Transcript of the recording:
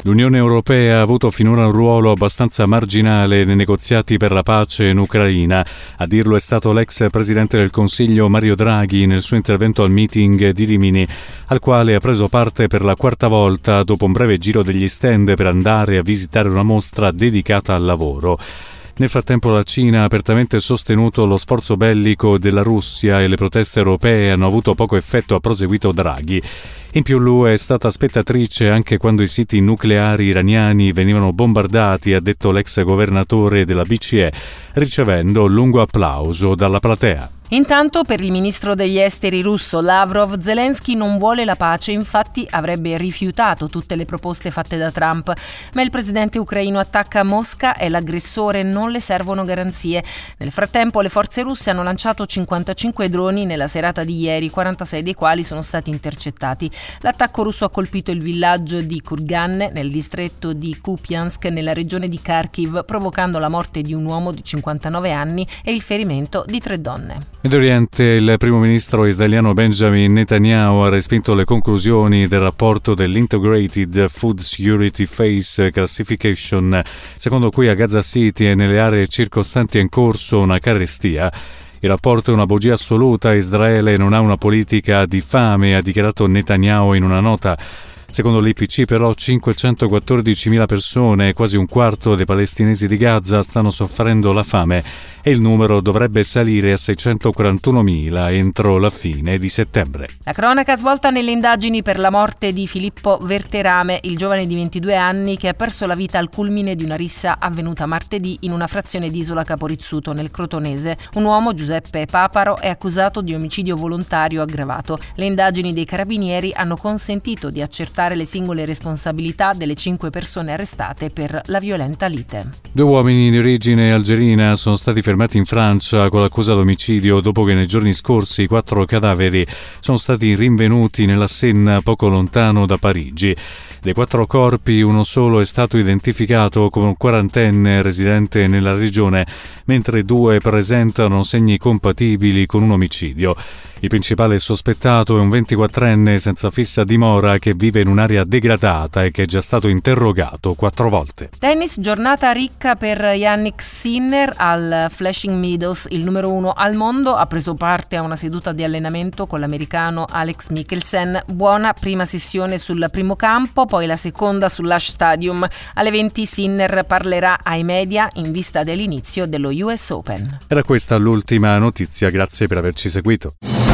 L'Unione Europea ha avuto finora un ruolo abbastanza marginale nei negoziati per la pace in Ucraina. A dirlo è stato l'ex presidente del Consiglio Mario Draghi nel suo intervento al meeting di Rimini, al quale ha preso parte per la quarta volta dopo un breve giro degli stand per andare a visitare una mostra dedicata al lavoro. Nel frattempo la Cina ha apertamente sostenuto lo sforzo bellico della Russia e le proteste europee hanno avuto poco effetto, ha proseguito Draghi. In più l'UE è stata spettatrice anche quando i siti nucleari iraniani venivano bombardati, ha detto l'ex governatore della BCE, ricevendo un lungo applauso dalla platea. Intanto, per il ministro degli esteri russo Lavrov, Zelensky non vuole la pace, infatti avrebbe rifiutato tutte le proposte fatte da Trump. Ma il presidente ucraino attacca Mosca, è l'aggressore, non le servono garanzie. Nel frattempo le forze russe hanno lanciato 55 droni nella serata di ieri, 46 dei quali sono stati intercettati. L'attacco russo ha colpito il villaggio di Kurgan, nel distretto di Kupiansk, nella regione di Kharkiv, provocando la morte di un uomo di 59 anni e il ferimento di 3 donne. Medio Oriente, il primo ministro israeliano Benjamin Netanyahu ha respinto le conclusioni del rapporto dell'Integrated Food Security Phase Classification, secondo cui a Gaza City e nelle aree circostanti è in corso una carestia. Il rapporto è una bugia assoluta, Israele non ha una politica di fame, ha dichiarato Netanyahu in una nota. Secondo l'IPC però 514.000 persone, quasi un quarto dei palestinesi di Gaza, stanno soffrendo la fame e il numero dovrebbe salire a 641.000 entro la fine di settembre. La cronaca svolta nelle indagini per la morte di Filippo Verterame, il giovane di 22 anni che ha perso la vita al culmine di una rissa avvenuta martedì in una frazione di Isola Caporizzuto nel Crotonese. Un uomo, Giuseppe Paparo, è accusato di omicidio volontario aggravato. Le indagini dei carabinieri hanno consentito di accertare le singole responsabilità delle 5 persone arrestate per la violenta lite. 2 uomini di origine algerina sono stati fermati in Francia con l'accusa d'omicidio dopo che nei giorni scorsi 4 cadaveri sono stati rinvenuti nella Senna poco lontano da Parigi. Dei 4 corpi, uno solo è stato identificato come un quarantenne residente nella regione, mentre 2 presentano segni compatibili con un omicidio. Il principale sospettato è un 24enne senza fissa dimora che vive in un'area degradata e che è già stato interrogato 4 volte. Tennis, giornata ricca per Jannik Sinner al Flushing Meadows, il numero 1 al mondo, ha preso parte a una seduta di allenamento con l'americano Alex Mikkelsen. Buona prima sessione sul primo campo, poi la seconda sull'Ash Stadium. Alle 20 Sinner parlerà ai media in vista dell'inizio dello US Open. Era questa l'ultima notizia, grazie per averci seguito.